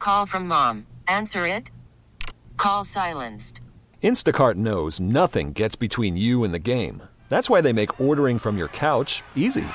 Call from mom. Answer it. Call silenced. Instacart knows nothing gets between you and the game. That's why they make ordering from your couch easy.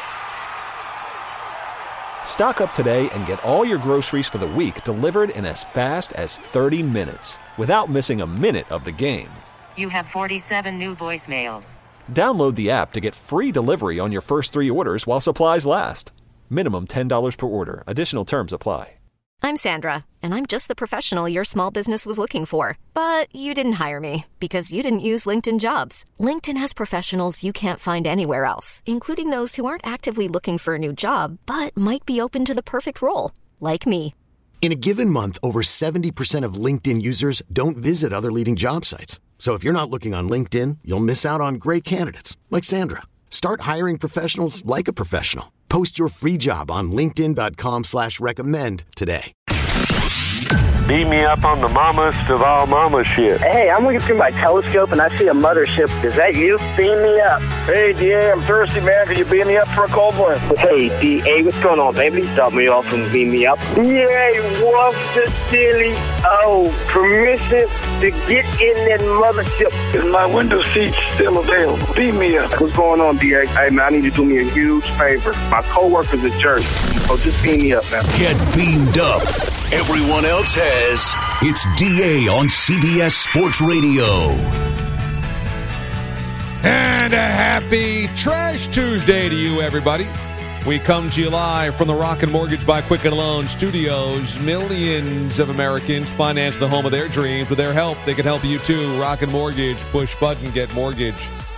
Stock up today and get all your groceries for the week delivered in as fast as 30 minutes without missing a minute of the game. You have 47 new voicemails. Download the app to get free delivery on your first 3 orders while supplies last. Minimum $10 per order. Additional terms apply. I'm Sandra, and I'm just the professional your small business was looking for. But you didn't hire me because you didn't use LinkedIn Jobs. LinkedIn has professionals you can't find anywhere else, including those who aren't actively looking for a new job, but might be open to the perfect role, like me. In a given month, over 70% of LinkedIn users don't visit other leading job sites. So if you're not looking on LinkedIn, you'll miss out on great candidates like Sandra. Start hiring professionals like a professional. Post your free job on linkedin.com/recommend today. Beat me up on the mammast of all mama shit. Hey, I'm looking through my telescope and I see a mothership. Is that you? Beam me up. Hey, DA, I'm thirsty, man. Can you beam me up for a cold one? Hey, DA, what's going on, baby? Stop me off and beam me up. Yay, what's the silly? Oh, permission to get in that mothership. Is my window seat still available? Beam me up. What's going on, DA? Hey, man, I need you to do me a huge favor. My co-worker's a jerk. So just beam me up, man. Get beamed up. Everyone else has. It's DA on CBS Sports Radio. And a happy Trash Tuesday to you, everybody. We come to you live from the Rocket Mortgage by Quicken Loan Studios. Millions of Americans finance the home of their dreams. With their help, they can help you too. Rocket Mortgage. Push button, get mortgage.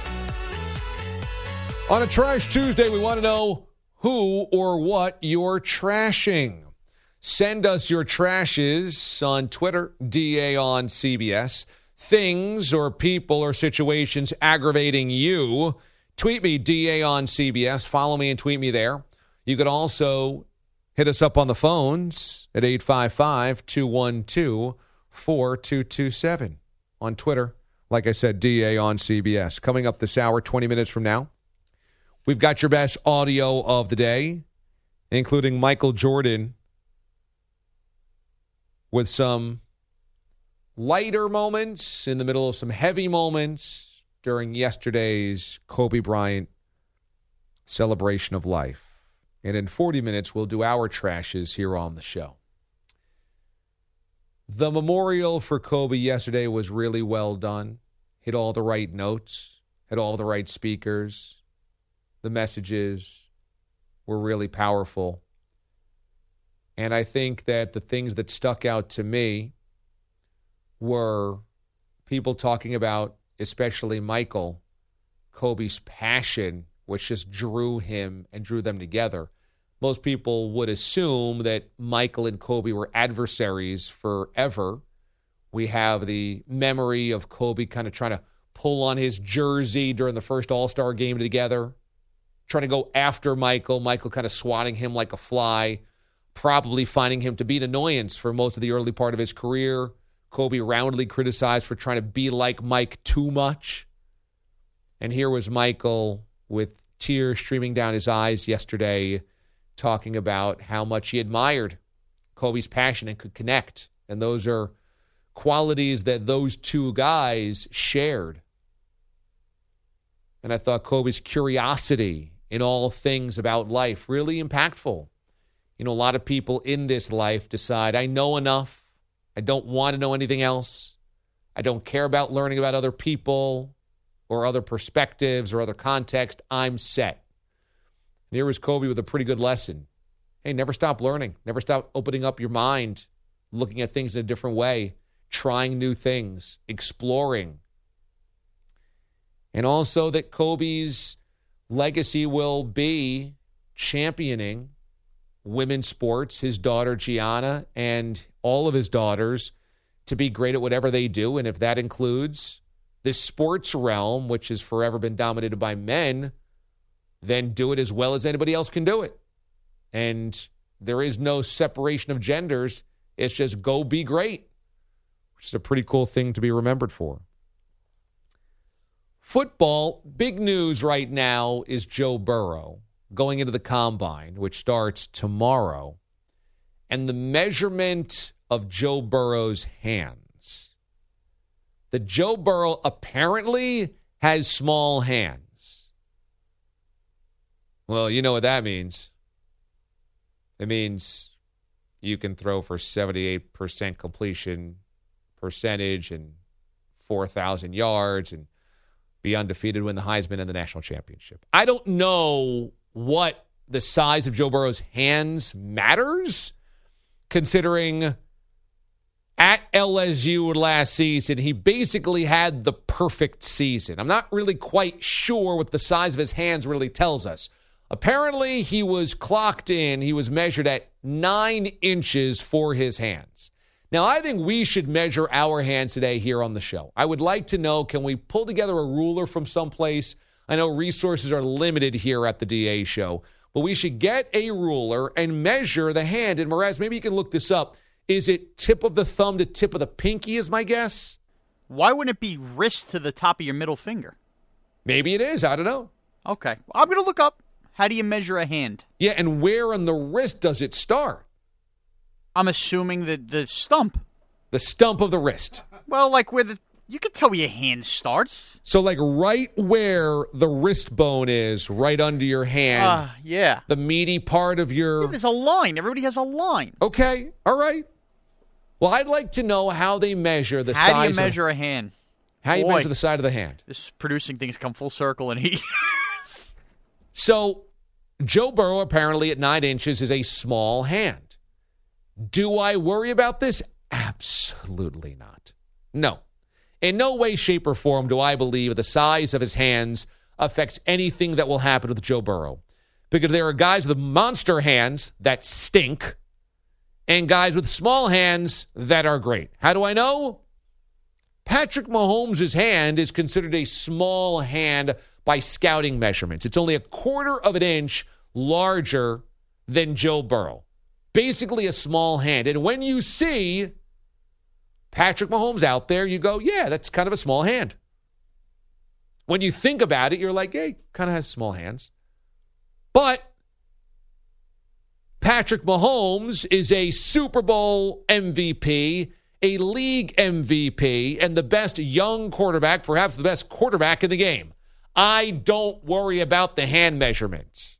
On a Trash Tuesday, we want to know who or what you're trashing. Send us your trashes on Twitter, DA on CBS. Things or people or situations aggravating you. Tweet me, DA on CBS. Follow me and tweet me there. You could also hit us up on the phones at 855-212-4227. On Twitter, like I said, DA on CBS. Coming up this hour, 20 minutes from now, we've got your best audio of the day, including Michael Jordan with some lighter moments in the middle of some heavy moments during yesterday's Kobe Bryant celebration of life. And in 40 minutes, we'll do our trashes here on the show. The memorial for Kobe yesterday was really well done. Hit all the right notes, hit all the right speakers. The messages were really powerful. And I think that the things that stuck out to me were people talking about, especially Michael, Kobe's passion, which just drew him and drew them together. Most people would assume that Michael and Kobe were adversaries forever. We have the memory of Kobe kind of trying to pull on his jersey during the first All-Star game together, trying to go after Michael, Michael kind of swatting him like a fly, probably finding him to be an annoyance for most of the early part of his career. Kobe roundly criticized for trying to be like Mike too much. And here was Michael with tears streaming down his eyes yesterday, talking about how much he admired Kobe's passion and could connect. And those are qualities that those two guys shared. And I thought Kobe's curiosity in all things about life really impactful. You know, a lot of people in this life decide, I know enough. I don't want to know anything else. I don't care about learning about other people or other perspectives or other context. I'm set. And here was Kobe with a pretty good lesson. Hey, never stop learning. Never stop opening up your mind, looking at things in a different way, trying new things, exploring. And also that Kobe's legacy will be championing women's sports, his daughter Gianna and all of his daughters to be great at whatever they do. And if that includes this sports realm, which has forever been dominated by men, then do it as well as anybody else can do it. And there is no separation of genders. It's just go be great, which is a pretty cool thing to be remembered for. Football, big news right now is Joe Burrow going into the Combine, which starts tomorrow. and the measurement of Joe Burrow's hands. That Joe Burrow apparently has small hands. Well, you know what that means. It means you can throw for 78% completion percentage and 4,000 yards and be undefeated, win the Heisman and the national championship. I don't know what the size of Joe Burrow's hands matters, considering at LSU last season, he basically had the perfect season. I'm not really quite sure what the size of his hands really tells us. Apparently, he was clocked in, he was measured at 9 inches for his hands. Now, I think we should measure our hands today here on the show. I would like to know, can we pull together a ruler from someplace? I know resources are limited here at the DA show, but we should get a ruler and measure the hand. And Mraz, maybe you can look this up. Is it tip of the thumb to tip of the pinky is my guess? Why wouldn't it be wrist to the top of your middle finger? Maybe it is. I don't know. Okay. Well, I'm going to look up. How do you measure a hand? Yeah, and where on the wrist does it start? I'm assuming that the stump. The stump of the wrist. Well, like where you can tell where your hand starts. So like right where the wrist bone is, right under your hand. Yeah. The meaty part of your... Yeah, there's a line. Everybody has a line. Okay. All right. Well, I'd like to know how they measure the size. How do you measure a hand? How do you measure the side of the hand? This producing things come full circle and he... So, Joe Burrow apparently at 9 inches is a small hand. Do I worry about this? Absolutely not. No. In no way, shape, or form do I believe the size of his hands affects anything that will happen with Joe Burrow. Because there are guys with monster hands that stink and guys with small hands that are great. How do I know? Patrick Mahomes' hand is considered a small hand by scouting measurements. It's only 1/4 of an inch larger than Joe Burrow. Basically a small hand. And when you see Patrick Mahomes out there, you go, yeah, that's kind of a small hand. When you think about it, you're like, hey, kind of has small hands. But Patrick Mahomes is a Super Bowl MVP, a league MVP, and the best young quarterback, perhaps the best quarterback in the game. I don't worry about the hand measurements.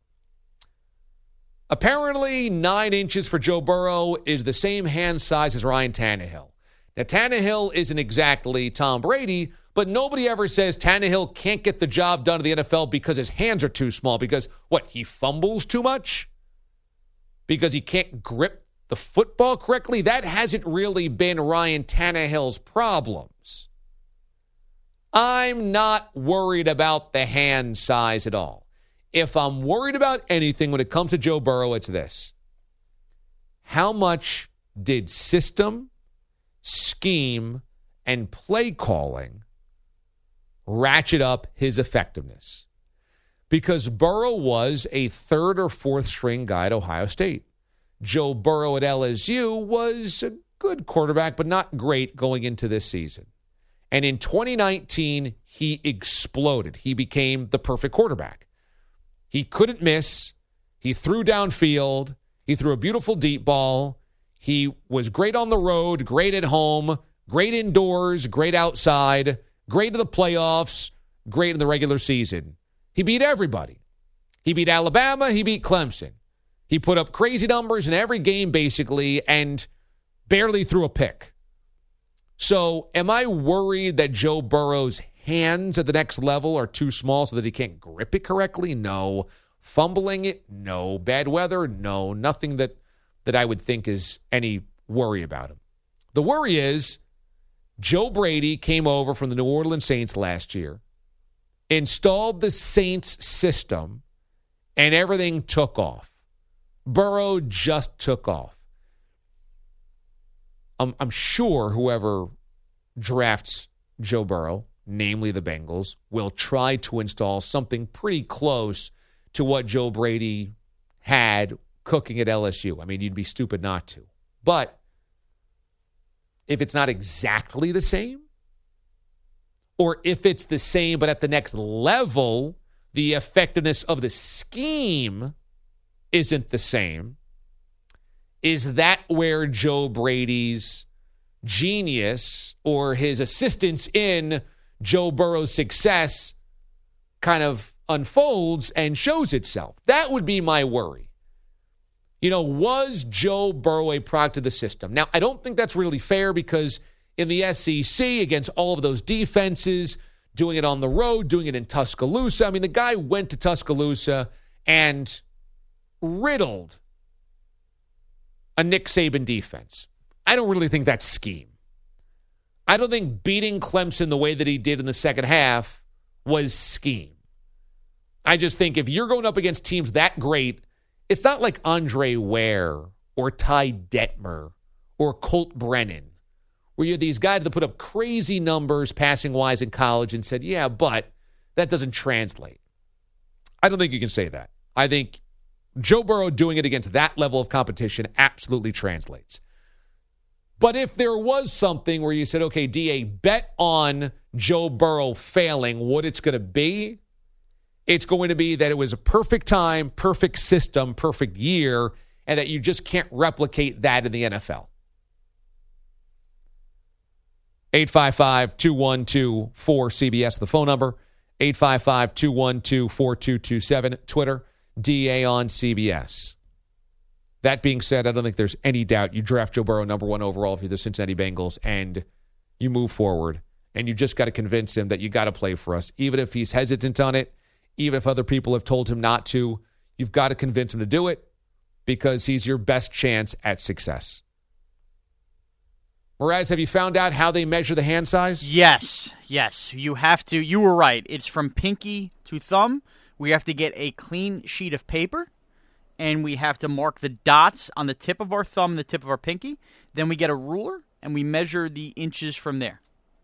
Apparently, 9 inches for Joe Burrow is the same hand size as Ryan Tannehill. Now, Tannehill isn't exactly Tom Brady, but nobody ever says Tannehill can't get the job done in the NFL because his hands are too small. Because, what, he fumbles too much? Because he can't grip the football correctly? That hasn't really been Ryan Tannehill's problems. I'm not worried about the hand size at all. If I'm worried about anything when it comes to Joe Burrow, it's this. How much did system, scheme, and play calling ratchet up his effectiveness? Because Burrow was a 3rd or 4th string guy at Ohio State. Joe Burrow at LSU was a good quarterback, but not great going into this season. And in 2019, he exploded. He became the perfect quarterback. He couldn't miss. He threw downfield. He threw a beautiful deep ball. He was great on the road, great at home, great indoors, great outside, great in the playoffs, great in the regular season. He beat everybody. He beat Alabama. He beat Clemson. He put up crazy numbers in every game, basically, and barely threw a pick. So am I worried that Joe Burrow's hands at the next level are too small so that he can't grip it correctly? No. Fumbling it? No. Bad weather? No. Nothing that I would think is any worry about him. The worry is Joe Brady came over from the New Orleans Saints last year, installed the Saints system, and everything took off. Burrow just took off. I'm sure whoever drafts Joe Burrow, namely the Bengals, will try to install something pretty close to what Joe Brady had cooking at LSU. I mean, you'd be stupid not to. But if it's not exactly the same, or if it's the same but at the next level, the effectiveness of the scheme isn't the same, Is that where Joe Brady's genius or his assistance in Joe Burrow's success kind of unfolds and shows itself? That would be my worry. Was Joe Burrow a product of the system? Now, I don't think that's really fair because in the SEC, against all of those defenses, doing it on the road, doing it in Tuscaloosa. I mean, the guy went to Tuscaloosa and riddled a Nick Saban defense. I don't really think that's scheme. I don't think beating Clemson the way that he did in the second half was scheme. I just think if you're going up against teams that great, it's not like Andre Ware or Ty Detmer or Colt Brennan, where you have these guys that put up crazy numbers passing-wise in college and said, yeah, but that doesn't translate. I don't think you can say that. I think Joe Burrow doing it against that level of competition absolutely translates. But if there was something where you said, okay, DA, bet on Joe Burrow failing, what it's going to be, it's going to be that it was a perfect time, perfect system, perfect year, and that you just can't replicate that in the NFL. 855-212-4CBS, the phone number. 855-212-4227, Twitter, DA on CBS. That being said, I don't think there's any doubt you draft Joe Burrow number 1 overall if you're the Cincinnati Bengals and you move forward. And you just got to convince him that you got to play for us. Even if he's hesitant on it, even if other people have told him not to, you've got to convince him to do it because he's your best chance at success. Mraz, have you found out how they measure the hand size? Yes. You have to. You were right. It's from pinky to thumb. We have to get a clean sheet of paper, and we have to mark the dots on the tip of our thumb and the tip of our pinky. Then we get a ruler, and we measure the inches from there.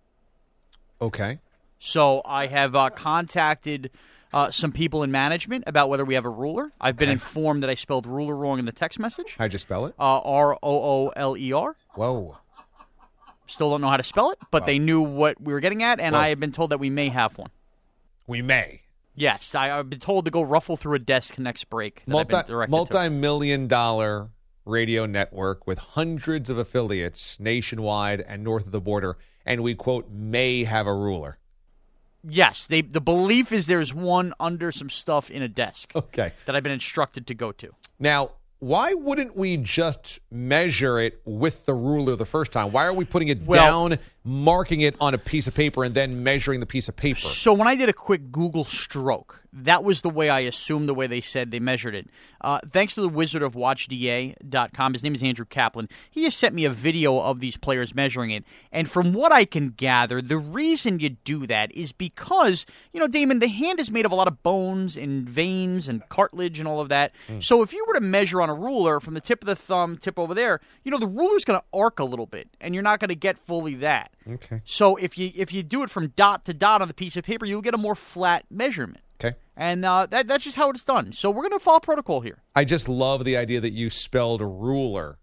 Okay. So I have contacted some people in management about whether we have a ruler. I've been informed that I spelled ruler wrong in the text message. How'd you spell it? Rooler. Whoa. Still don't know how to spell it, but they knew what we were getting at, and I have been told that we may have one. We may. Yes, I've been told to go ruffle through a desk next break. Multi-million-dollar radio network with hundreds of affiliates nationwide and north of the border, and we, quote, may have a ruler. Yes, the belief is there's one under some stuff in a desk. Okay. That I've been instructed to go to. Now, why wouldn't we just measure it with the ruler the first time? Why are we putting it down, marking it on a piece of paper, and then measuring the piece of paper? So when I did a quick Google stroke, that was the way I assumed, the way they said they measured it. Thanks to the wizard of WatchDA.com, his name is Andrew Kaplan, he has sent me a video of these players measuring it. And from what I can gather, the reason you do that is because, Damon, the hand is made of a lot of bones and veins and cartilage and all of that. So if you were to measure on a ruler from the tip of the thumb, tip over there, the ruler's going to arc a little bit, and you're not going to get fully that. Okay. So if you do it from dot to dot on the piece of paper, you'll get a more flat measurement. Okay. And that's just how it's done. So we're going to follow protocol here. I just love the idea that you spelled ruler,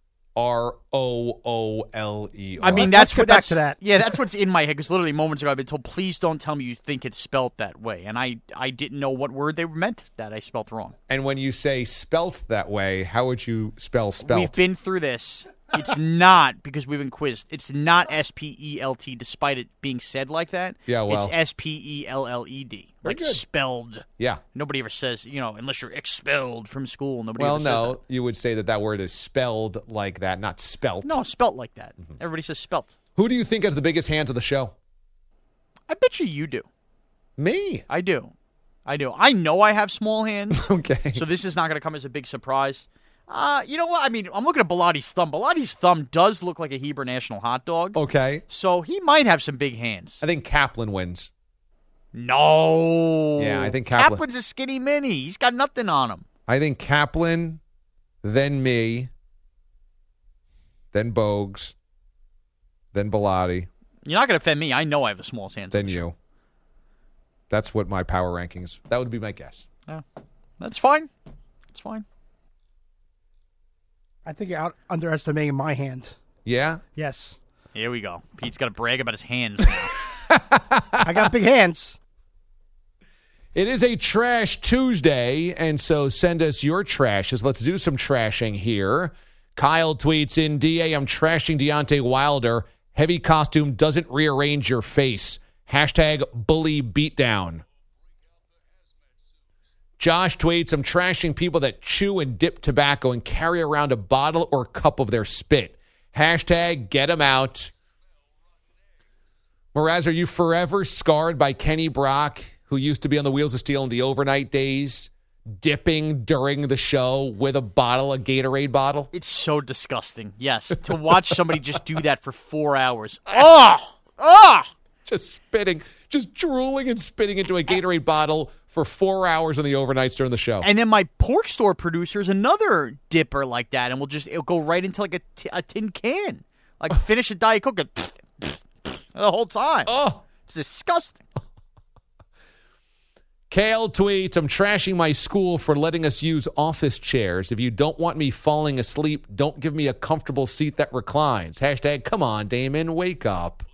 R-O-O-L-E-R. I mean, Let's get back to that. Yeah, that's what's in my head, because literally moments ago I've been told, please don't tell me you think it's spelt that way. And I didn't know what word they meant that I spelt wrong. And when you say spelt that way, how would you spell spelt? We've been through this. It's not, because we've been quizzed, it's not S-P-E-L-T, despite it being said like that. Yeah, well. It's S-P-E-L-L-E-D. Like good. Spelled. Yeah. Nobody ever says, unless you're expelled from school. Nobody well, ever says no, that. you would say that word is spelled like that, not spelt. No, spelt like that. Everybody says spelt. Who do you think has the biggest hands of the show? I bet you do. Me? I do. I know I have small hands. Okay. So this is not going to come as a big surprise. You know what? I mean, I'm looking at Bilatti's thumb. Bilatti's thumb does look like a Hebrew national hot dog. Okay. So he might have some big hands. I think Kaplan wins. No. Yeah, I think Kaplan. Kaplan's a skinny mini. He's got nothing on him. I think Kaplan, then me, then Bogues, then Bilatti. You're not going to offend me. I know I have the smallest hands. Then you. That's what my power rankings. That would be my guess. Yeah. That's fine. It's fine. I think you're underestimating my hand. Yeah? Yes. Here we go. Pete's got to brag about his hands now. I got big hands. It is a Trash Tuesday, and so send us your trashes. Let's do some trashing here. Kyle tweets in, DA, I'm trashing Deontay Wilder. Heavy costume doesn't rearrange your face. Hashtag bully beatdown. Josh tweets, I'm trashing people that chew and dip tobacco and carry around a bottle or cup of their spit. Hashtag get them out. Mraz, are you forever scarred by Kenny Brock, who used to be on the Wheels of Steel in the overnight days, dipping during the show with a Gatorade bottle? It's so disgusting. Yes, to watch somebody just do that for 4 hours. Oh! Just spitting, just drooling and spitting into a Gatorade bottle for 4 hours on the overnights during the show. And then my pork store producer is another dipper like that, and it'll go right into like a tin can. Like finish a Diet Coke and the whole time. Oh, it's disgusting. Kale tweets, I'm trashing my school for letting us use office chairs. If you don't want me falling asleep, don't give me a comfortable seat that reclines. Hashtag, come on, Damon, wake up.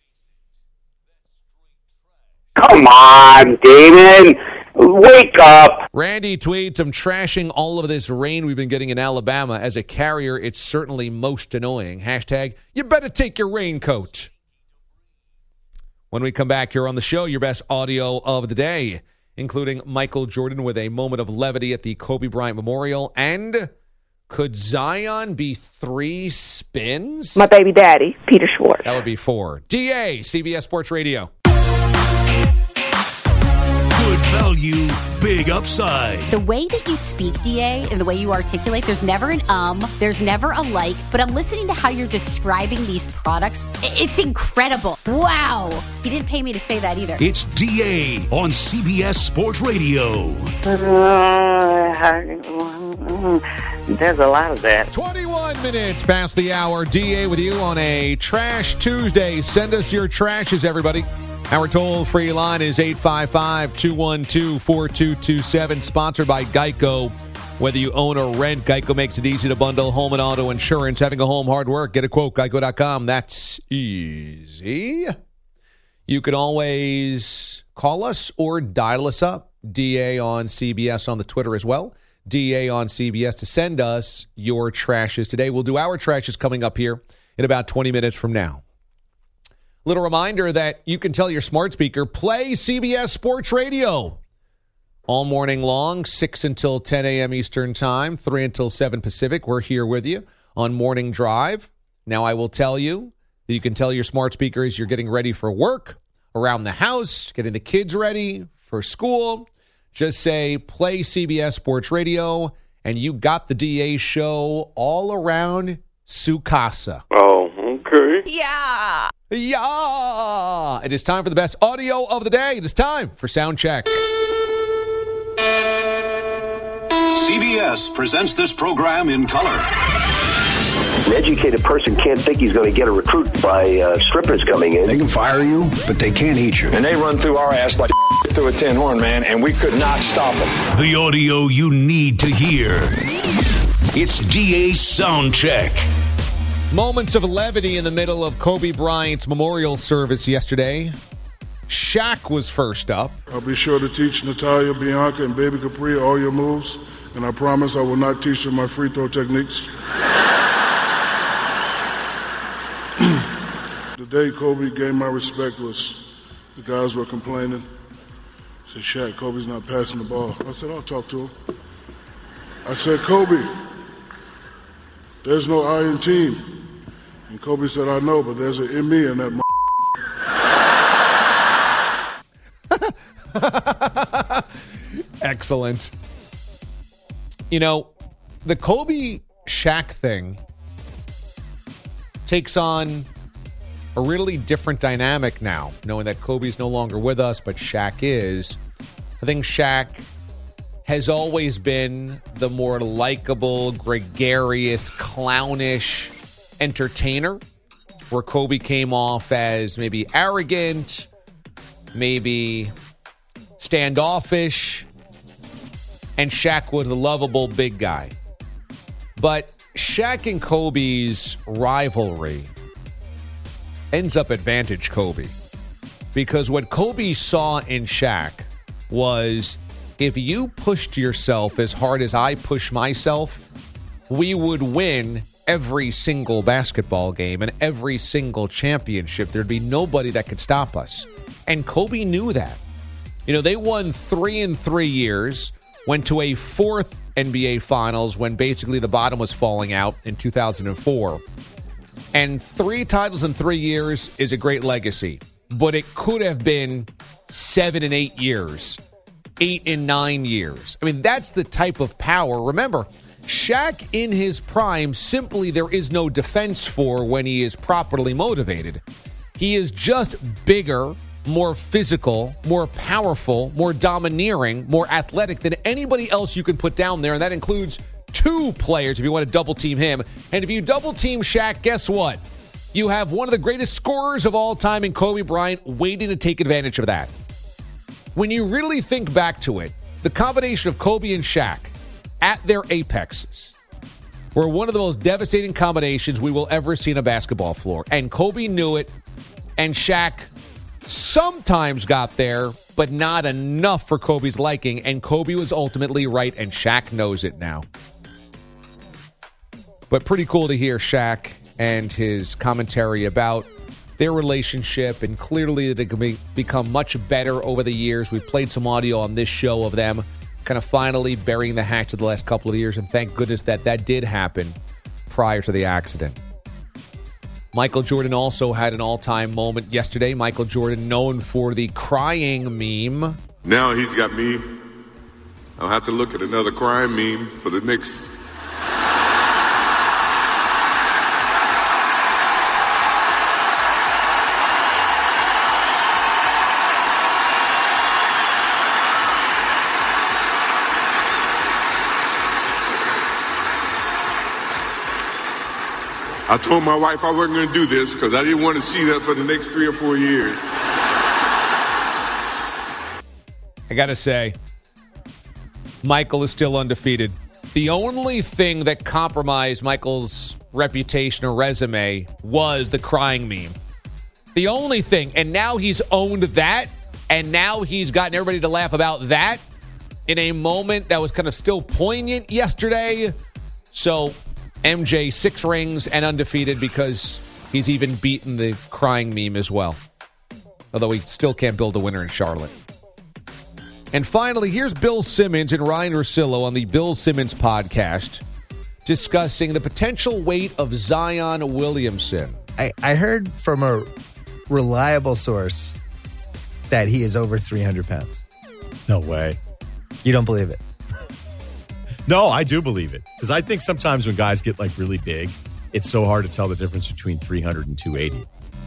Come on, Damon. Wake up. Randy tweets, I'm trashing all of this rain we've been getting in Alabama. As a carrier, it's certainly most annoying. Hashtag, you better take your raincoat. When we come back here on the show, your best audio of the day, including Michael Jordan with a moment of levity at the Kobe Bryant Memorial. And could Zion be 3 spins? My baby daddy, Peter Schwartz. That would be 4. DA, CBS Sports Radio. Good value, big upside. The way that you speak, DA, and the way you articulate, there's never an there's never a like, but I'm listening to how you're describing these products. It's incredible. Wow. He didn't pay me to say that either. It's DA on CBS Sports Radio. There's a lot of that. 21 minutes past the hour. DA with you on a Trash Tuesday. Send us your trashes, everybody. Our toll-free line is 855-212-4227, sponsored by Geico. Whether you own or rent, Geico makes it easy to bundle home and auto insurance. Having a home, hard work. Get a quote, geico.com. That's easy. You can always call us or dial us up. DA on CBS on the Twitter as well. DA on CBS to send us your trashes today. We'll do our trashes coming up here in about 20 minutes from now. Little reminder that you can tell your smart speaker, play CBS Sports Radio all morning long, 6 until 10 a.m. Eastern Time, 3 until 7 Pacific. We're here with you on Morning Drive. Now, I will tell you that you can tell your smart speaker as you're getting ready for work, around the house, getting the kids ready for school. Just say, play CBS Sports Radio, and you got the DA show all around Sukasa. Oh, okay. Yeah. Yeah! It is time for the best audio of the day. It is time for Sound Check. CBS presents this program in color. An educated person can't think he's going to get a recruit by strippers coming in. They can fire you, but they can't eat you. And they run through our ass like through a tin horn, man, and we could not stop them. The audio you need to hear. It's DA's Sound Check. Moments of levity in the middle of Kobe Bryant's memorial service yesterday. Shaq was first up. I'll be sure to teach Natalia, Bianca, and Baby Capri all your moves, and I promise I will not teach them my free throw techniques. The day Kobe gained my respect was the guys were complaining. Said, Shaq, Kobe's not passing the ball. I said, I'll talk to him. I said, Kobe, there's no I in team. And Kobe said, I know, but there's an in me in that Excellent. You know, the Kobe Shaq thing takes on a really different dynamic now, knowing that Kobe's no longer with us, but Shaq is. I think Shaq has always been the more likable, gregarious, clownish entertainer, where Kobe came off as maybe arrogant, maybe standoffish, and Shaq was a lovable big guy. But Shaq and Kobe's rivalry ends up advantage Kobe, because what Kobe saw in Shaq was, if you pushed yourself as hard as I push myself, we would win every single basketball game and every single championship. There'd be nobody that could stop us. And Kobe knew that. You know, they won 3 in 3 years, went to a 4th NBA Finals when basically the bottom was falling out in 2004. And 3 titles in 3 years is a great legacy. But it could have been 7 and 8 years, 8 and 9 years. I mean, that's the type of power. Remember, Shaq in his prime, simply there is no defense for when he is properly motivated. He is just bigger, more physical, more powerful, more domineering, more athletic than anybody else you can put down there. And that includes 2 players if you want to double team him. And if you double team Shaq, guess what? You have one of the greatest scorers of all time in Kobe Bryant waiting to take advantage of that. When you really think back to it, the combination of Kobe and Shaq at their apexes were one of the most devastating combinations we will ever see on a basketball floor. And Kobe knew it, and Shaq sometimes got there, but not enough for Kobe's liking. And Kobe was ultimately right, and Shaq knows it now. But pretty cool to hear Shaq and his commentary about their relationship, and clearly they can become much better over the years. We've played some audio on this show of them kind of finally burying the hatchet the last couple of years, and thank goodness that did happen prior to the accident. Michael Jordan also had an all-time moment yesterday. Michael Jordan, known for the crying meme. Now he's got me. I'll have to look at another crying meme for the next... I told my wife I wasn't going to do this because I didn't want to see that for the next 3 or 4 years. I got to say, Michael is still undefeated. The only thing that compromised Michael's reputation or resume was the crying meme. The only thing. And now he's owned that. And now he's gotten everybody to laugh about that in a moment that was kind of still poignant yesterday. So MJ, 6 rings and undefeated because he's even beaten the crying meme as well. Although he still can't build a winner in Charlotte. And finally, here's Bill Simmons and Ryan Russillo on the Bill Simmons podcast discussing the potential weight of Zion Williamson. I heard from a reliable source that he is over 300 pounds. No way. You don't believe it? No, I do believe it. Because I think sometimes when guys get like really big, it's so hard to tell the difference between 300 and 280.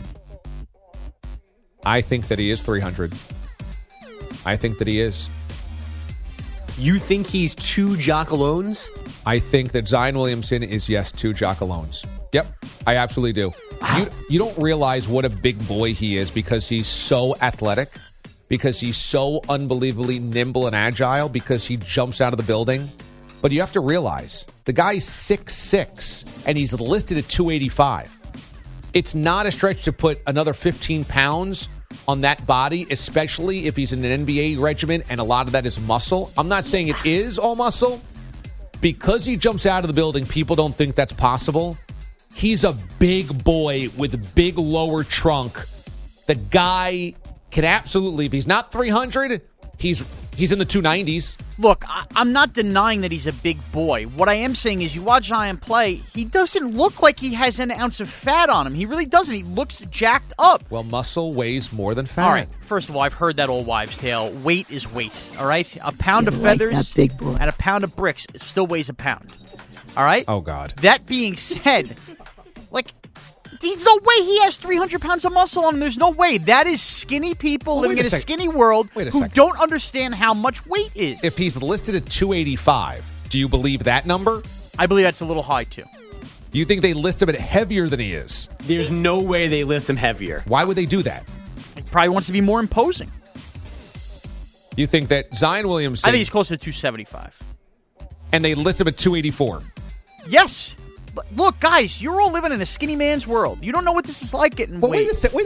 I think that he is 300. I think that he is. You think he's 2 Jocalones? I think that Zion Williamson is, yes, 2 Jocalones. Yep, I absolutely do. You don't realize what a big boy he is because he's so athletic, because he's so unbelievably nimble and agile, because he jumps out of the building. But you have to realize, the guy's 6'6", and he's listed at 285. It's not a stretch to put another 15 pounds on that body, especially if he's in an NBA regimen, and a lot of that is muscle. I'm not saying it is all muscle. Because he jumps out of the building, people don't think that's possible. He's a big boy with a big lower trunk. The guy can absolutely, if he's not 300, he's in the 290s. Look, I'm not denying that he's a big boy. What I am saying is you watch Zion play, he doesn't look like he has an ounce of fat on him. He really doesn't. He looks jacked up. Well, muscle weighs more than fat. All right, first of all, I've heard that old wives' tale. Weight is weight, all right? A pound of feathers that big boy. and a pound of bricks still weighs a pound, all right? Oh, God. That being said, like, there's no way he has 300 pounds of muscle on him. There's no way. That is skinny people living in a skinny world who don't understand how much weight is. If he's listed at 285, do you believe that number? I believe that's a little high, too. You think they list him at heavier than he is? There's no way they list him heavier. Why would they do that? He probably wants to be more imposing. You think that Zion Williamson... I think he's closer to 275. And they list him at 284? Yes. Look, guys, you're all living in a skinny man's world. You don't know what this is like getting weight. Wait a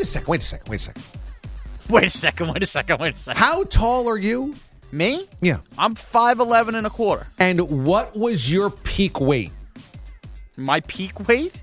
second. How tall are you? Me? Yeah. I'm 5'11 and a quarter. And what was your peak weight? My peak weight?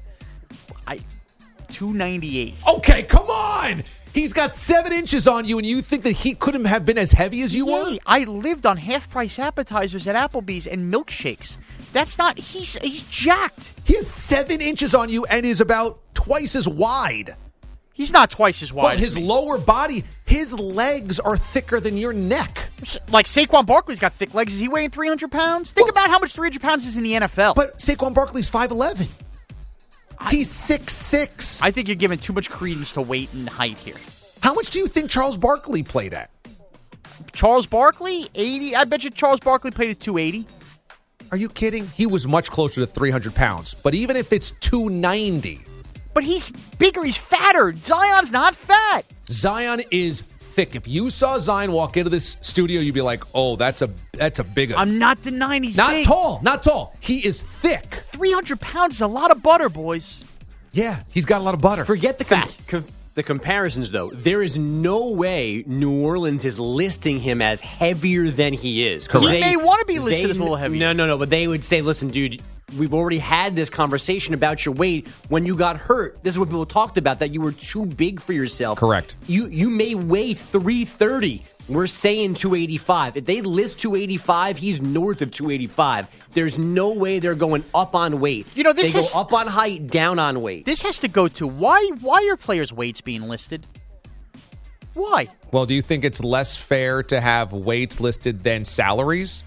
298. Okay, come on! He's got 7 inches on you, and you think that he couldn't have been as heavy as you were? I lived on half-price appetizers at Applebee's and milkshakes. That's not... He's jacked. He has 7 inches on you and is about twice as wide. He's not twice as wide. Well, his lower body, his legs are thicker than your neck. Like Saquon Barkley's got thick legs. Is he weighing 300 pounds? Think about how much 300 pounds is in the NFL. But Saquon Barkley's 5'11". He's 6'6". I think you're giving too much credence to weight and height here. How much do you think Charles Barkley played at? Charles Barkley? 80? I bet you Charles Barkley played at 280. Are you kidding? He was much closer to 300 pounds. But even if it's 290... But he's bigger. He's fatter. Zion's not fat. Zion is thick. If you saw Zion walk into this studio, you'd be like, oh, that's a big one. I'm not denying he's not big. Not tall. He is thick. 300 pounds is a lot of butter, boys. Yeah, he's got a lot of butter. Forget the comparisons, though. There is no way New Orleans is listing him as heavier than he is. He may want to be listed as a little heavier. No. But they would say, listen, dude, we've already had this conversation about your weight when you got hurt. This is what people talked about, that you were too big for yourself. Correct. You may weigh 330. We're saying 285. If they list 285, he's north of 285. There's no way they're going up on weight. You know, they go up on height, down on weight. This has to go to why are players' weights being listed? Why? Well, do you think it's less fair to have weights listed than salaries?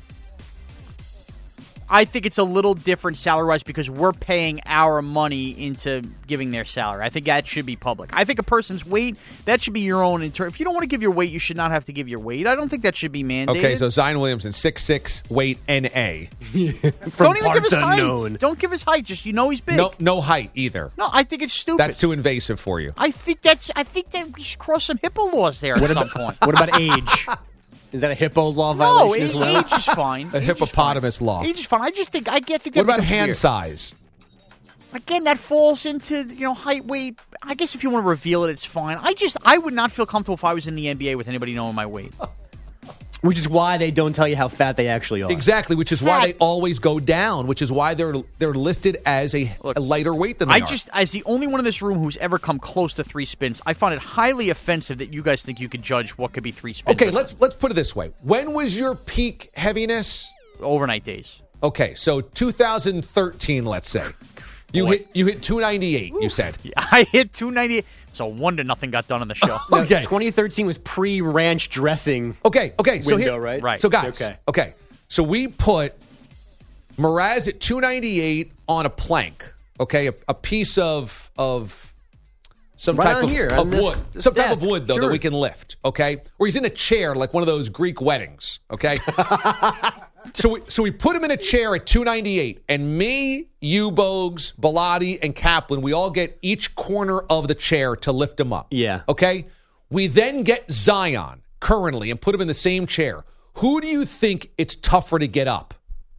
I think it's a little different salary-wise because we're paying our money into giving their salary. I think that should be public. I think a person's weight, that should be your own. If you don't want to give your weight, you should not have to give your weight. I don't think that should be mandated. Okay, so Zion Williamson, 6'6", weight NA. Don't even give his height. Don't give his height. Just he's big. No height either. No, I think it's stupid. That's too invasive for you. I think that we should cross some HIPAA laws there at some point. What about age? Is that a hippo law violation? No, age is fine. A hippopotamus law. Age is fine. I just think I get to get. What about hand size? Again, that falls into height, weight. I guess if you want to reveal it, it's fine. I would not feel comfortable if I was in the NBA with anybody knowing my weight. Which is why they don't tell you how fat they actually are. Exactly, which is why they always go down, which is why they're listed as a lighter weight than they are. As the only one in this room who's ever come close to 3 spins, I find it highly offensive that you guys think you could judge what could be 3 spins. Okay, let's put it this way. When was your peak heaviness? Overnight days. Okay, so 2013, let's say. You hit 298, you said. I hit 298. So 1-0 got done on the show. Okay. 2013 was pre-ranch dressing. Okay. So window, right? Right. So guys, okay. So we put Mraz at 298 on a plank. Okay, a piece of some type of wood, some type of wood though that we can lift. Okay, or he's in a chair like one of those Greek weddings. Okay. So we put him in a chair at 298, and me, you, Bogues, Bellotti, and Kaplan, we all get each corner of the chair to lift him up. Yeah. Okay? We then get Zion currently and put him in the same chair. Who do you think it's tougher to get up?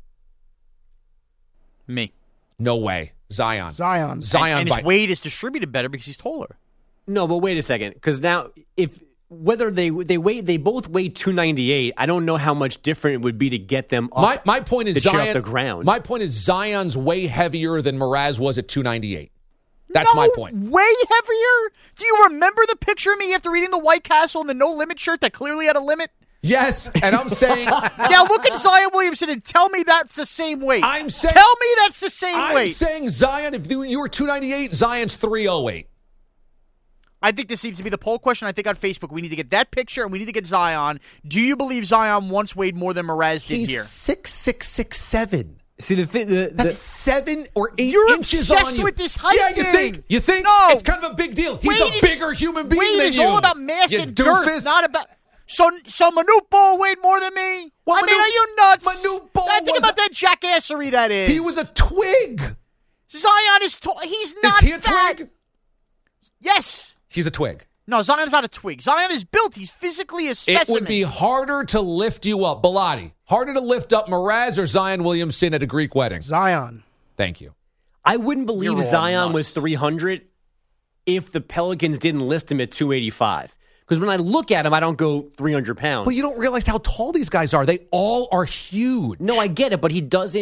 Me. No way. Zion. And his weight is distributed better because he's taller. No, but wait a second, because now whether they both weigh 298, I don't know how much different it would be to get them up. My point is Zion off the ground. My point is Zion's way heavier than Mraz was at 298. That's my point. Way heavier? Do you remember the picture of me after reading the White Castle and the No Limit shirt that clearly had a limit? Yes, and I'm saying... Now look at Zion Williamson and tell me that's the same weight. Tell me that's the same weight. I'm saying Zion, if you were 298, Zion's 308. I think this needs to be the poll question. I think on Facebook we need to get that picture and we need to get Zion. Do you believe Zion once weighed more than Mraz did here? He's 6'6", 6'7". See, that's 7 or 8 You're inches on you. You're obsessed with this height thing. You think? No. It's kind of a big deal. He's a bigger human being than you. Weight is all about mass you and doofus. girth, not about... So Manute Bol weighed more than me? Well, are you nuts? Manute Bol think about that jackassery that is. He was a twig. Zion is tall. He's not Is he a fat. twig? Yes. He's a twig. No, Zion's not a twig. Zion is built. He's physically a specimen. It would be harder to lift you up. Bellotti, harder to lift up Mraz or Zion Williamson at a Greek wedding? Zion. Thank you. I wouldn't believe Zion was 300 if the Pelicans didn't list him at 285. Because when I look at him, I don't go 300 pounds. Well, you don't realize how tall these guys are. They all are huge. No, I get it, but he doesn't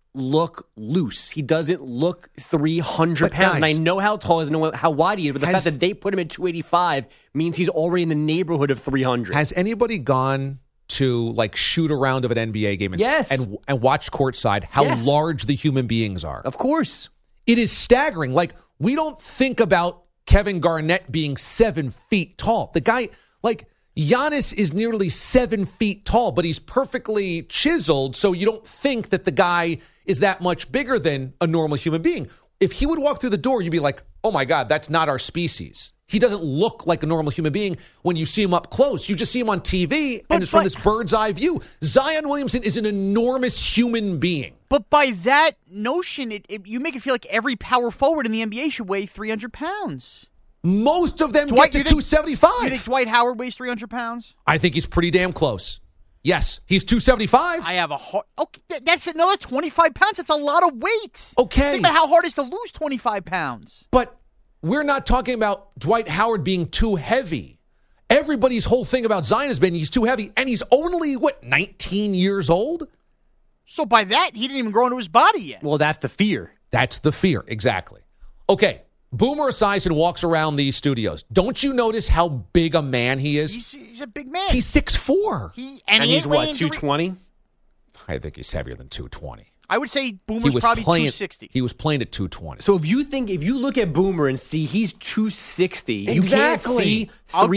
look loose. He doesn't look 300 pounds. And I know how tall he is, know how wide he is, but the fact that they put him at 285 means he's already in the neighborhood of 300. Has anybody gone to like shoot a round of an NBA game and watch courtside how large the human beings are? Of course. It is staggering. Like, we don't think about Kevin Garnett being 7 feet tall. The guy, like, Giannis is nearly 7 feet tall, but he's perfectly chiseled, so you don't think that the guy is that much bigger than a normal human being. If he would walk through the door, you'd be like, oh my God, that's not our species. He doesn't look like a normal human being when you see him up close. You just see him on TV, and it's from this bird's eye view. Zion Williamson is an enormous human being. But by that notion, you make it feel like every power forward in the NBA should weigh 300 pounds. Most of them get to 275. You think Dwight Howard weighs 300 pounds? I think he's pretty damn close. Yes, he's 275. I have a hard... Okay, that's another 25 pounds. That's a lot of weight. Okay. Think about how hard it is to lose 25 pounds. But we're not talking about Dwight Howard being too heavy. Everybody's whole thing about Zion has been he's too heavy, and he's only, 19 years old? So by that, he didn't even grow into his body yet. Well, that's the fear. That's the fear, exactly. Okay, Boomer Esiason walks around these studios. Don't you notice how big a man he is? He's a big man. He's 6'4". And he's what, 220? I think he's heavier than 220. I would say Boomer's probably 260. He was playing at 220. So if you look at Boomer and see he's 260, exactly. You can't see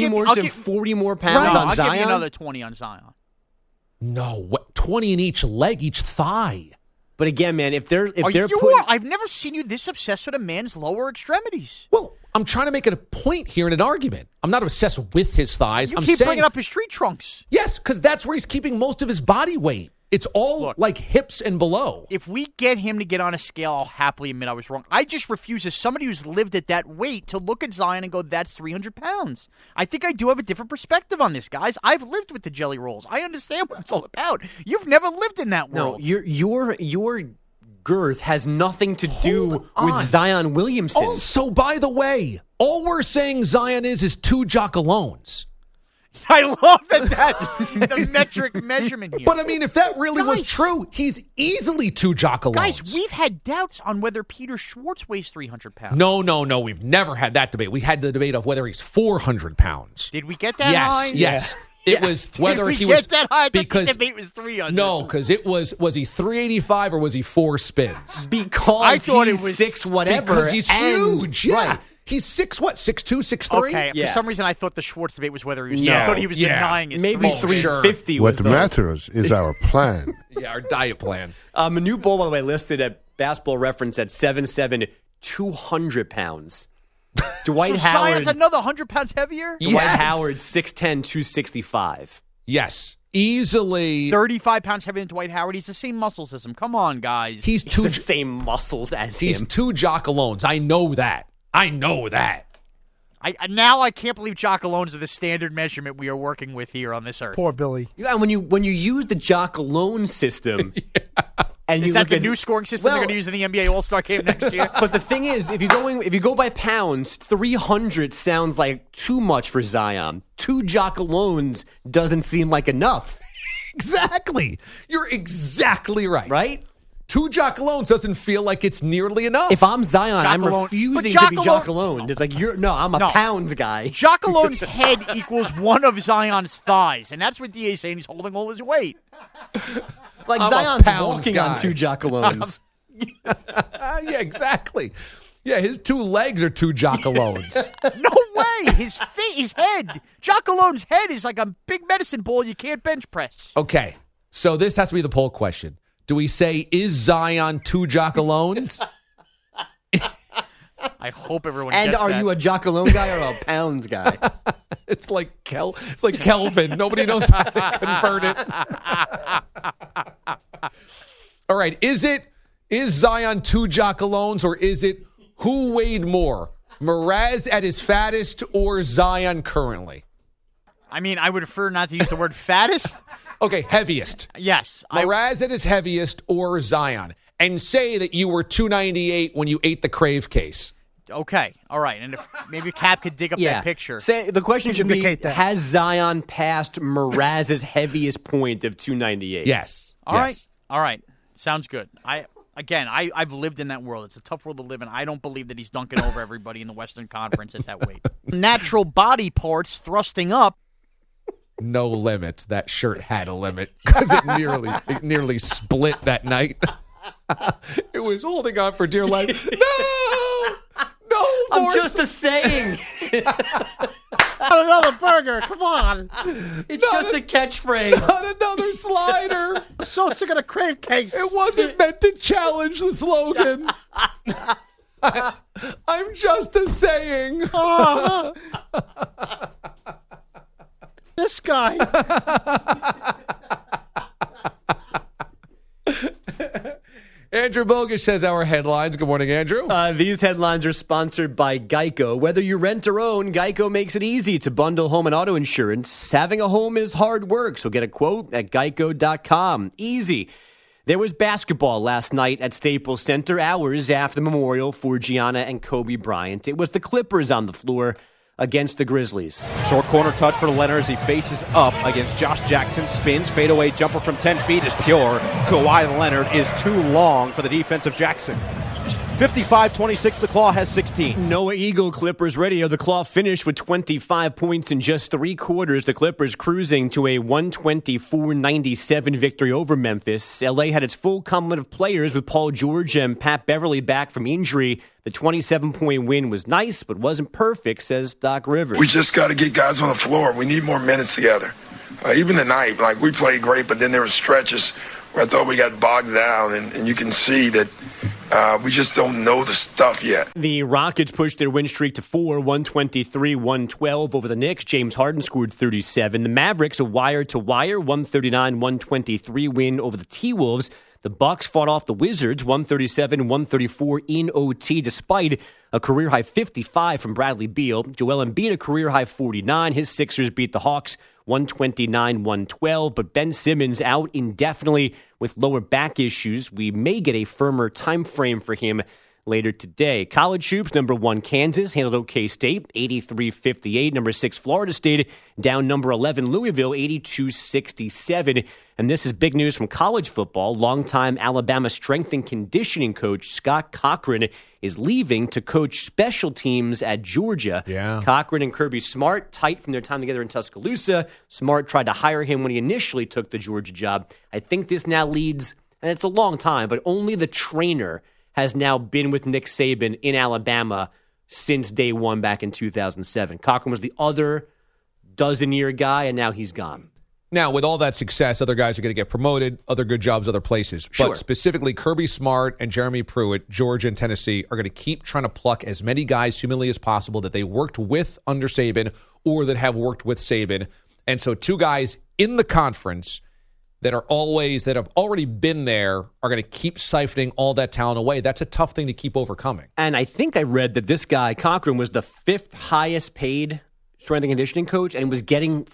40 more pounds on Zion? I'll give you another 20 on Zion. No, 20 in each leg, each thigh. But again, man, I've never seen you this obsessed with a man's lower extremities. Well, I'm trying to make it a point here in an argument. I'm not obsessed with his thighs. You keep bringing up his tree trunks. Yes, because that's where he's keeping most of his body weight. It's all like hips and below. If we get him to get on a scale, I'll happily admit I was wrong. I just refuse, as somebody who's lived at that weight, to look at Zion and go, that's 300 pounds. I think I do have a different perspective on this, guys. I've lived with the jelly rolls. I understand what it's all about. You've never lived in that world. No, your girth has nothing to do with Zion Williamson. Also, by the way, all we're saying Zion is 2 Jocalones. I love that's the metric measurement here. But, I mean, if that really was true, he's easily 2 Jocalones. Guys, we've had doubts on whether Peter Schwartz weighs 300 pounds. No. We've never had that debate. We had the debate of whether he's 400 pounds. Did we get that high? Yes. It was whether he was... was... that high? Because the debate was 300. No, because it was he 385 or was he 4 spins? Because I thought it was 6 whatever. Because he's huge. Yeah. Right. He's 6'2", 6'3"? Okay, for some reason I thought the Schwartz debate was whether he was... I thought he was denying his... Maybe 350 was what matters is our plan. Yeah, our diet plan. Manute Bol, by the way, listed at Basketball Reference at 7'7", 200 pounds. Dwight Howard... Zion's another 100 pounds heavier? Dwight Howard, 6'10", 265. Yes. Easily 35 pounds heavier than Dwight Howard. He's the same muscles as him. Come on, guys. He's the same muscles as him. He's 2 Jocalones. I know that. Now I can't believe Jocalones are the standard measurement we are working with here on this earth. Poor Billy. And when you use the Joc-alone system, and is that the new scoring system they're going to use in the NBA All-Star game next year? But the thing is, if you go by pounds, 300 sounds like too much for Zion. 2 Joc-alones doesn't seem like enough. Exactly. You're exactly right. Right? 2 Jocalones doesn't feel like it's nearly enough. If I'm Zion, I'm refusing to be Joc-alone. It's like, I'm a pounds guy. Joc-alone's head equals one of Zion's thighs, and that's what DA's saying. He's holding all his weight. Like Zion's walking on 2 Jocalones. Yeah, exactly. Yeah, his 2 legs are 2 Jocalones. No way. His head. Joc-alone's head is like a big medicine ball you can't bench press. Okay, so this has to be the poll question. Do we say, is Zion 2 Jocalones? I hope everyone gets that. And are you a Joc-alone guy or a pounds guy? It's like Kelvin. Nobody knows how to convert it. All right, is Zion 2 Jocalones, or is it who weighed more? Mraz at his fattest or Zion currently? I mean, I would prefer not to use the word fattest. Okay, heaviest. Yes. Mraz at his heaviest or Zion. And say that you were 298 when you ate the Crave case. Okay, all right. And if maybe Cap could dig up that picture. Say the question should be, has Zion passed Mraz's heaviest point of 298? Yes. All right. Sounds good. Again, I've lived in that world. It's a tough world to live in. I don't believe that he's dunking over everybody in the Western Conference at that weight. Natural body parts thrusting up. No limit. That shirt had a limit because it nearly split that night. It was holding on for dear life. No, I'm just a saying. Another burger. Come on. It's just a catchphrase. Not another slider. I'm so sick of the crave cakes. It wasn't meant to challenge the slogan. I'm just a saying. This guy. Andrew Bogusch has our headlines. Good morning, Andrew. These headlines are sponsored by Geico. Whether you rent or own, Geico makes it easy to bundle home and auto insurance. Having a home is hard work, so get a quote at geico.com. Easy. There was basketball last night at Staples Center, hours after the memorial for Gianna and Kobe Bryant. It was the Clippers on the floor against the Grizzlies. Short corner touch for Leonard as he faces up against Josh Jackson. Spins, fadeaway jumper from 10 feet is pure. Kawhi Leonard is too long for the defense of Jackson. 55-26, the Claw has 16. Noah Eagle, Clippers Radio. The Claw finished with 25 points in just 3 quarters. The Clippers cruising to a 124-97 victory over Memphis. LA had its full complement of players with Paul George and Pat Beverly back from injury. The 27-point win was nice, but wasn't perfect, says Doc Rivers. We just got to get guys on the floor. We need more minutes together. Even tonight, we played great, but then there were stretches where I thought we got bogged down, and you can see that we just don't know the stuff yet. The Rockets pushed their win streak to 4, 123-112 over the Knicks. James Harden scored 37. The Mavericks, a wire-to-wire, 139-123 win over the T-Wolves. The Bucks fought off the Wizards, 137-134 in OT, despite a career-high 55 from Bradley Beal. Joel Embiid, a career-high 49. His Sixers beat the Hawks 129-112, but Ben Simmons out indefinitely with lower back issues. We may get a firmer time frame for him later today. College hoops, number 1 Kansas handled OK State, 83-58. Number 6 Florida State down number 11 Louisville, 82-67. And this is big news from college football. Longtime Alabama strength and conditioning coach Scott Cochran is leaving to coach special teams at Georgia. Yeah. Cochran and Kirby Smart, tight from their time together in Tuscaloosa. Smart tried to hire him when he initially took the Georgia job. I think this now leads, and it's a long time, but only the trainer has now been with Nick Saban in Alabama since day one back in 2007. Cochran was the other dozen-year guy, and now he's gone. Now, with all that success, other guys are going to get promoted, other good jobs, other places. Sure. But specifically, Kirby Smart and Jeremy Pruitt, Georgia and Tennessee, are going to keep trying to pluck as many guys humanly as possible that they worked with under Saban or that have worked with Saban. And so 2 guys in the conference that have already been there are going to keep siphoning all that talent away. That's a tough thing to keep overcoming. And I think I read that this guy, Cochran, was the 5th highest paid strength and conditioning coach and was getting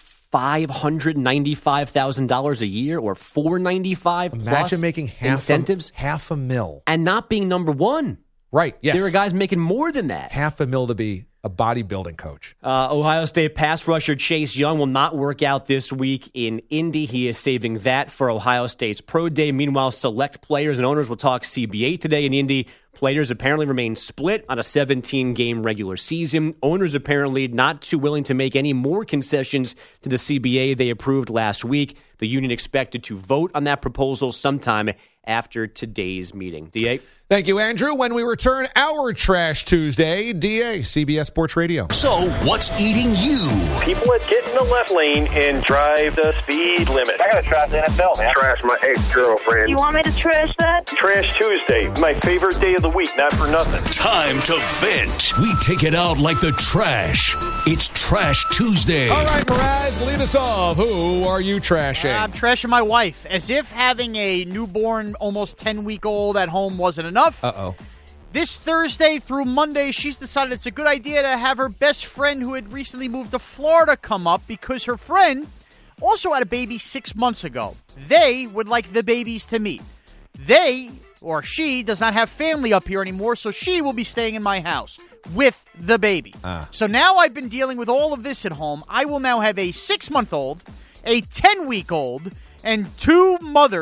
$595,000 a year or $495 Imagine plus making incentives. $500,000. And not being number 1. Right, yes. There are guys making more than that. $500,000 to be a bodybuilding coach. Ohio State pass rusher Chase Young will not work out this week in Indy. He is saving that for Ohio State's Pro Day. Meanwhile, select players and owners will talk CBA today in Indy. Players apparently remain split on a 17-game regular season. Owners apparently not too willing to make any more concessions to the CBA they approved last week. The union expected to vote on that proposal sometime after today's meeting. DA? Thank you, Andrew. When we return, our Trash Tuesday, DA, CBS Sports Radio. So, what's eating you? People that get in the left lane and drive the speed limit. I gotta trash the NFL, man. Trash my ex-girlfriend. You want me to trash that? Trash Tuesday, my favorite day of the week, not for nothing. Time to vent. We take it out like the trash. It's Trash Tuesday. All right, Mraz, lead us off. Who are you trashing? I'm trashing my wife, as if having a newborn, almost 10-week-old at home wasn't enough. Uh-oh. This Thursday through Monday, she's decided it's a good idea to have her best friend who had recently moved to Florida come up because her friend also had a baby 6 months ago. They would like the babies to meet. They, or she, does not have family up here anymore, so she will be staying in my house with the baby. So now I've been dealing with all of this at home. I will now have a 6-month-old, a 10-week-old, and 2 mothers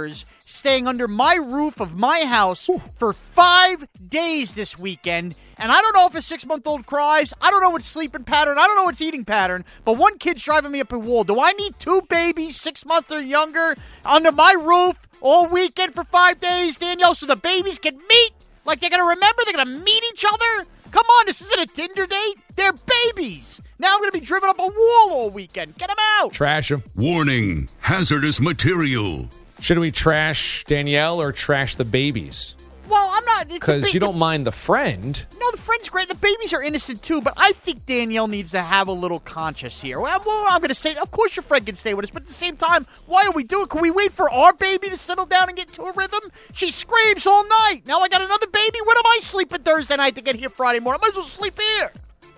staying under my roof of my house for 5 days this weekend. And I don't know if a 6-month-old cries. I don't know what's sleeping pattern. I don't know what's eating pattern. But one kid's driving me up a wall. Do I need 2 babies, 6 months or younger, under my roof all weekend for 5 days, Danielle, so the babies can meet? Like they're going to remember? They're going to meet each other? Come on, this isn't a Tinder date. They're babies. Now I'm going to be driven up a wall all weekend. Get them out. Trash them. Warning, hazardous material. Should we trash Danielle or trash the babies? Well, I'm not. Because you don't mind the friend. No, the friend's great. The babies are innocent, too. But I think Danielle needs to have a little conscience here. Well, I'm going to say, of course your friend can stay with us. But at the same time, why are we doing it? Can we wait for our baby to settle down and get into a rhythm? She screams all night. Now I got another baby. When am I sleeping Thursday night to get here Friday morning? I might as well sleep here.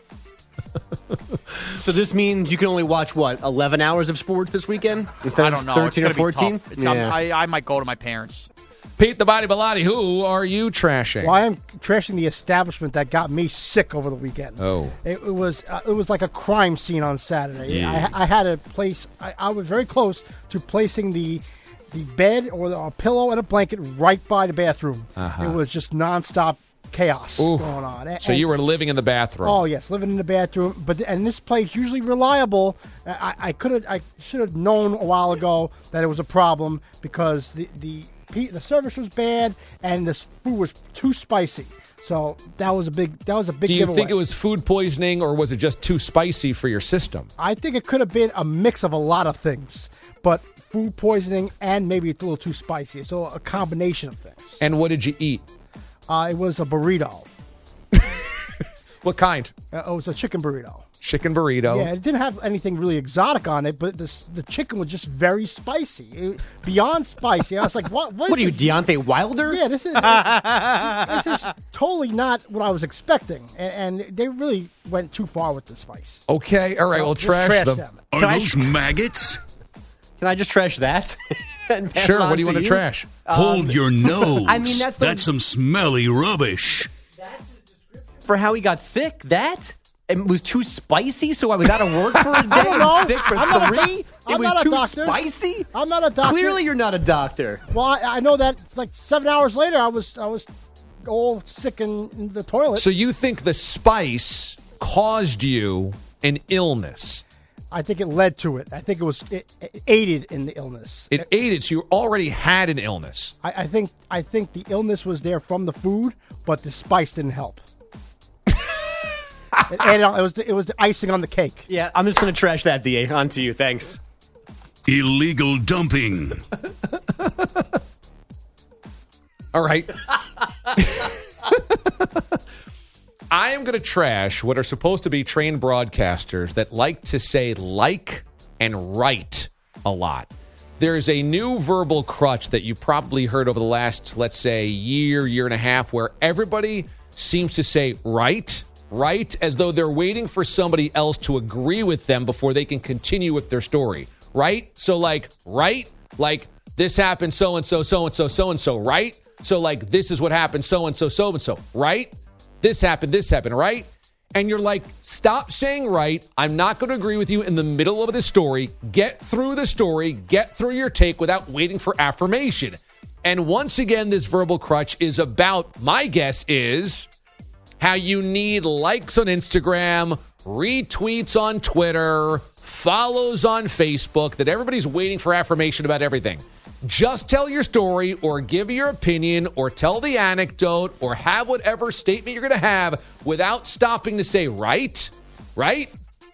So this means you can only watch, 11 hours of sports this weekend? Instead I don't know. of 13 or 14? Yeah. I might go to my parents. Pete the Body Bilotti, who are you trashing? Well, I am trashing the establishment that got me sick over the weekend. Oh. It was like a crime scene on Saturday. Yeah. I had a place, I was very close to placing the bed or a pillow and a blanket right by the bathroom. Uh-huh. It was just nonstop chaos going on. So you were living in the bathroom. Oh yes, living in the bathroom. And this place usually reliable. I should have known a while ago that it was a problem because the service was bad and the food was too spicy. So that was a big giveaway. Do you think it was food poisoning or was it just too spicy for your system? I think it could have been a mix of a lot of things, but food poisoning and maybe it's a little too spicy. So a combination of things. And what did you eat? It was a burrito. What kind? It was a chicken burrito. Chicken burrito. Yeah, it didn't have anything really exotic on it, but the chicken was just very spicy, beyond spicy. I was like, "What are you, Deontay Wilder?" Yeah, this is totally not what I was expecting, and they really went too far with the spice. Okay, all right, So we'll just trash them. Are those maggots? Can I just trash that? Sure, what do you want to trash? Hold your nose. I mean, that's some smelly rubbish. For how he got sick, that? It was too spicy, so I was out of work for a day. I don't know. I'm sick for I'm 3. I'm It not was a too doctor. spicy? I'm not a doctor. Clearly you're not a doctor. Well, I know that like 7 hours later, I was all sick in the toilet. So you think the spice caused you an illness? I think it led to it. I think it aided in the illness. It aided, so you already had an illness. I think the illness was there from the food, but the spice didn't help. It was the icing on the cake. Yeah, I'm just going to trash that, DA. On to you. Thanks. Illegal dumping. All right. I am going to trash what are supposed to be trained broadcasters that like to say like and write a lot. There's a new verbal crutch that you probably heard over the last, let's say, year and a half, where everybody seems to say right, as though they're waiting for somebody else to agree with them before they can continue with their story, right? So like, right? Like, this happened so-and-so, so-and-so, so-and-so, right? So like, this is what happened so-and-so, so-and-so, right? This happened, right? And you're like, stop saying right. I'm not going to agree with you in the middle of the story. Get through the story. Get through your take without waiting for affirmation. And once again, this verbal crutch is about, my guess is, how you need likes on Instagram, retweets on Twitter, follows on Facebook, that everybody's waiting for affirmation about everything. Just tell your story or give your opinion or tell the anecdote or have whatever statement you're going to have without stopping to say right, right,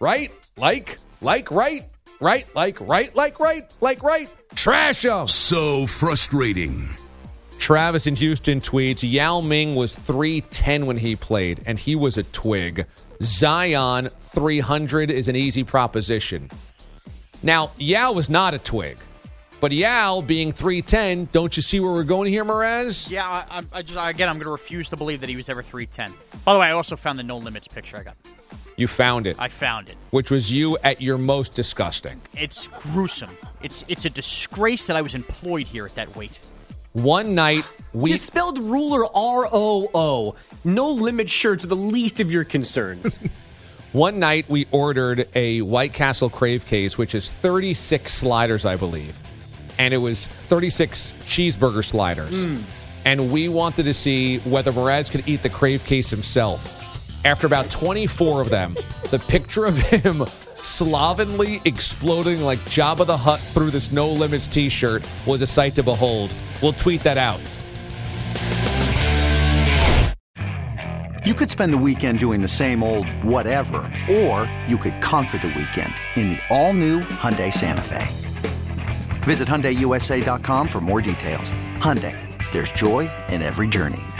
trash them. So frustrating. Travis in Houston tweets, Yao Ming was 310 when he played, and he was a twig. Zion, 300 is an easy proposition. Now, Yao was not a twig. But Yao being 310, don't you see where we're going here, Mraz? Yeah, I'm going to refuse to believe that he was ever 310. By the way, I also found the No Limits picture I got. You found it. I found it. Which was you at your most disgusting. It's gruesome. It's a disgrace that I was employed here at that weight. One night, You spelled ruler R-O-O. No Limit shirts are the least of your concerns. One night, we ordered a White Castle Crave Case, which is 36 sliders, I believe. and it was 36 cheeseburger sliders. And we wanted to see whether Mraz could eat the crave case himself. After about 24 of them, the picture of him slovenly exploding like Jabba the Hutt through this No Limits t-shirt was a sight to behold. We'll tweet that out. You could spend the weekend doing the same old whatever, or you could conquer the weekend in the all-new Hyundai Santa Fe. Visit HyundaiUSA.com for more details. Hyundai, there's joy in every journey.